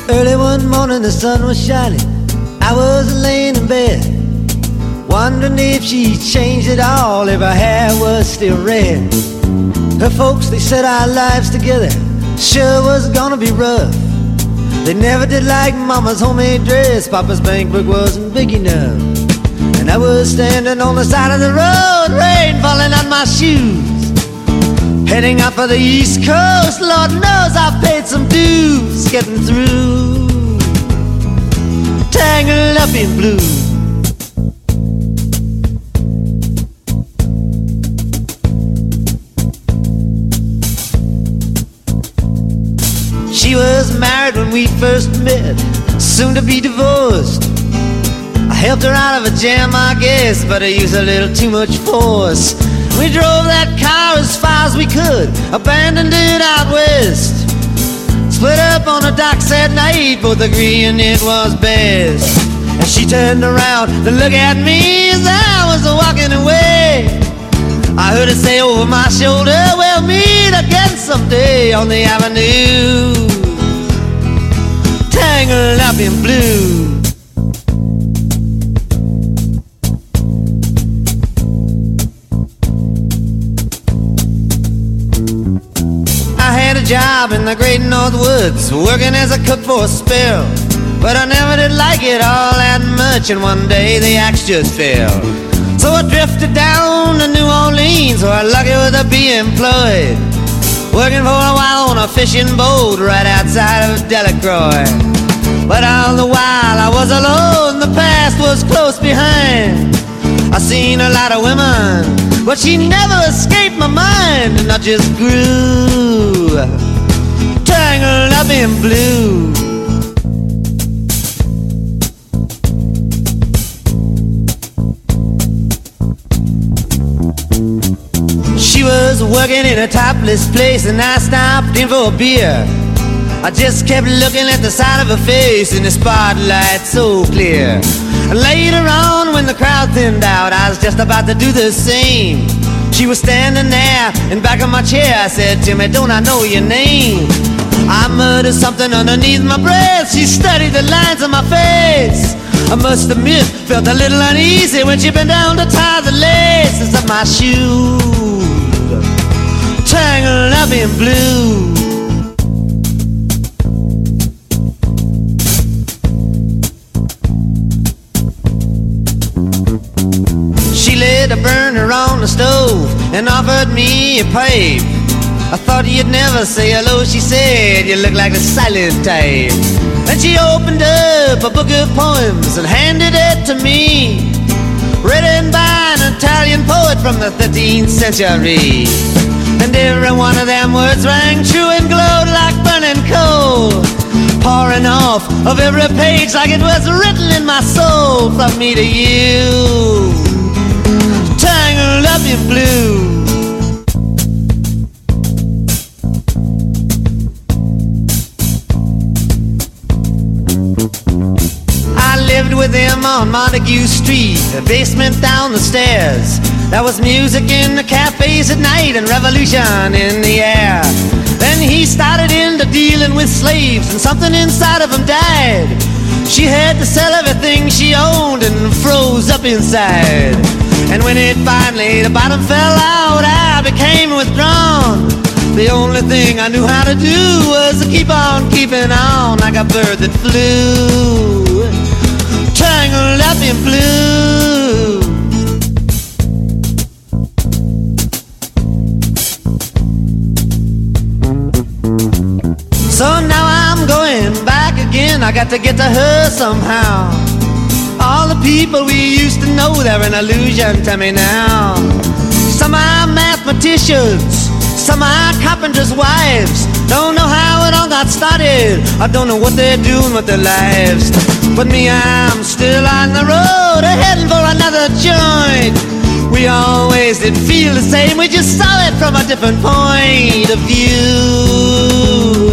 Early one morning the sun was shining, I was laying in bed, wondering if she changed at all, if her hair was still red. Her folks, they said our lives together sure was gonna be rough. They never did like Mama's homemade dress, Papa's bank book wasn't big enough. And I was standing on the side of the road, rain falling on my shoes, heading up for the East Coast. Lord knows I've paid some dues getting through, tangled up in blue. She was married when we first met, soon to be divorced. I helped her out of a jam, I guess, but I used a little too much force. We drove that car as far as we could, abandoned it out west. Split up on the docks at night, both agreeing it was best. And she turned around to look at me as I was walking away. I heard her say over my shoulder, we'll meet again someday on the avenue, tangled up in blue. Job in the great North Woods, working as a cook for a spell, but I never did like it all that much, and one day the axe just fell. So I drifted down to New Orleans, where I lucky with to be employed, working for a while on a fishing boat right outside of Delacroix. But all the while I was alone, the past was close behind. I seen a lot of women, but she never escaped my mind, and I just grew tangled up in blue. She was working in a topless place, and I stopped in for a beer. I just kept looking at the side of her face in the spotlight so clear. And later on, when the crowd thinned out, I was just about to do the same. She was standing there in back of my chair. I said, Timmy, don't I know your name? I muttered something underneath my breath. She studied the lines on my face. I must admit, felt a little uneasy when she bent down to tie the laces of my shoes, tangled up in blue. She lit a burner on the stove and offered me a pipe. I thought you'd never say hello, she said, you look like a silent type. Then she opened up a book of poems and handed it to me, written by an Italian poet from the 13th century. And every one of them words rang true and glowed like burning coal, pouring off of every page like it was written in my soul. From me to you, tangled up in blue. I lived with him on Montague Street, a basement down the stairs. There was music in the cafes at night and revolution in the air. Then he started into dealing with slaves, and something inside of him died. She had to sell everything she owned and froze up inside. And when it finally, the bottom fell out, I became withdrawn. The only thing I knew how to do was to keep on keeping on, like a bird that flew, tangled up in blue. So now I'm going back again, I got to get to her somehow. All the people we used to know, they're an illusion to me now. Some are mathematicians, some are carpenters' wives. Don't know how it all got started, I don't know what they're doing with their lives. But me, I'm still on the road, heading for another joint. We always did feel the same, we just saw it from a different point of view.